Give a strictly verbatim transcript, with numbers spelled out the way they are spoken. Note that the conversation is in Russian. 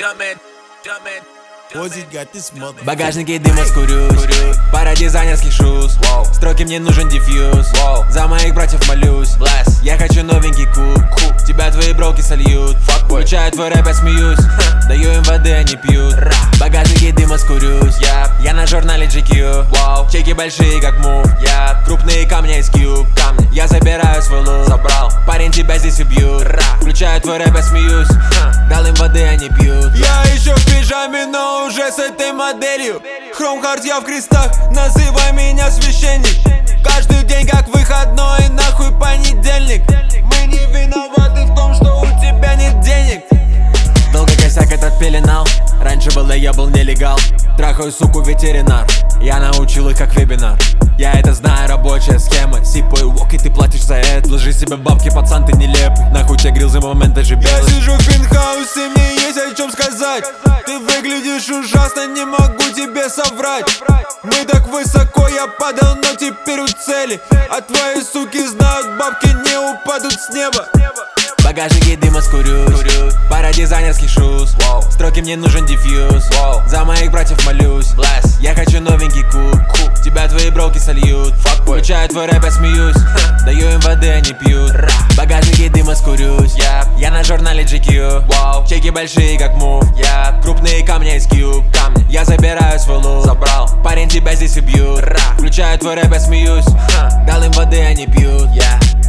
В багажнике дыма скурюсь, пара дизайнерских шуз, строки мне нужен диффьюз, за моих братьев молюсь. Я хочу новенький куб, тебя твои броуки сольют. Включаю твой рэп, я смеюсь, даю им воды, они пьют. В багажнике дыма скурюсь, я на журнале джи кью. Чеки большие как мув, крупные камни из кьюб. Я забираю свой лук, парень, тебя здесь убьют. Включаю твой рэп, я смеюсь, дал им воды, они пьют. Я еще в пижаме, но уже с этой моделью. Хром хард, я в крестах, называй меня священник. Каждый день как выходной, нахуй понедельник. Мы не виноваты в том, что у тебя нет денег. Долго косяк этот пеленал, раньше было я был нелегал. Трахаю суку ветеринар, я научил их как вебинар. Я это знаю, рабочая схема. Сипой вок, и ты платишь за это. Вложи себе бабки, пацан, ты нелепый. Нахуй тебе грил за момент даже белый. Я сижу в пентхаусе, мне есть о чем сказать. Ты выглядишь ужасно, не могу тебе соврать. Мы так высоко, я падал, но теперь у цели. А твои суки знают, бабки не упадут с неба. В багажнике дыма скурюсь, пара дизайнерских шуз, строки мне нужен диффьюз, за моих братьев молюсь. Я хочу новенький куб, тебя твои броуки сольют. Включаю твой рэп, я смеюсь, даю им воды, они пьют. В багажнике дыма скурюсь, я на журнале джи кью. Чеки большие как мув, крупные камни из кьюб. Я забираю свой лук, парень, тебя здесь убьют. Включаю твой рэп, я смеюсь, дал им воды, они пьют.